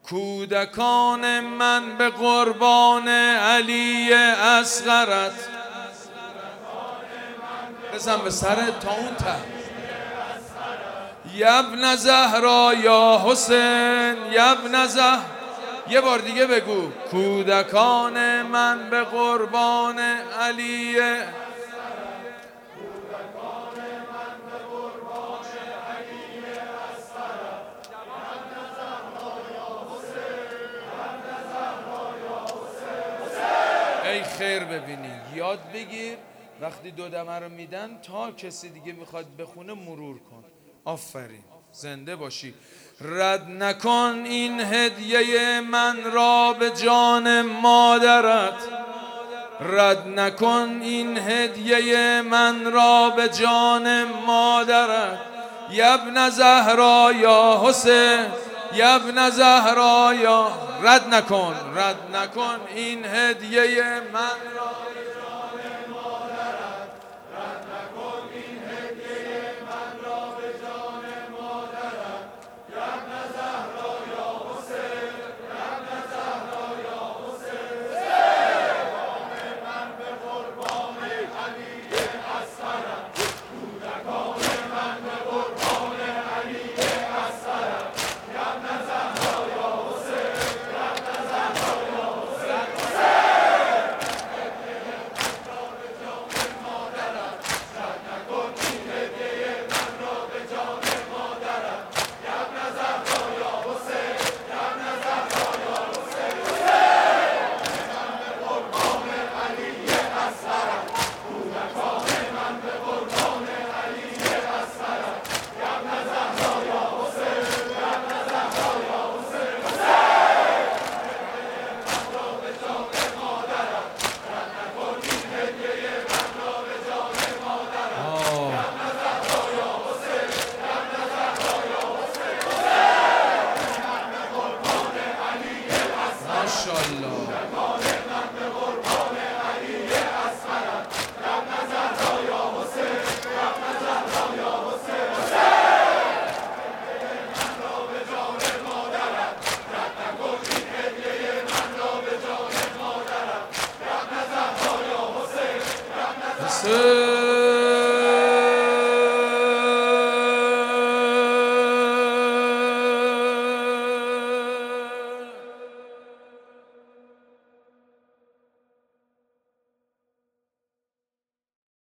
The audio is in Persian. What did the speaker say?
کودکان من به قربان علی اصغرت. بزن به سر تا اون ته. یبن زهرا یا حسین یبن زهرا. یه بار دیگه بگو. کودکان من به قربان علی. ای خیر ببینی یاد بگیر وقتی دو دمه رو میدن تا کسی دیگه میخواد بخونه مرور کن. آفرین، زنده باشی. رد نکن این هدیه من را به جان مادرت. رد نکن این هدیه من را به جان مادرت. یبن زهرا یا حسین یبن زهرا یا. رد نکن این هدیه من را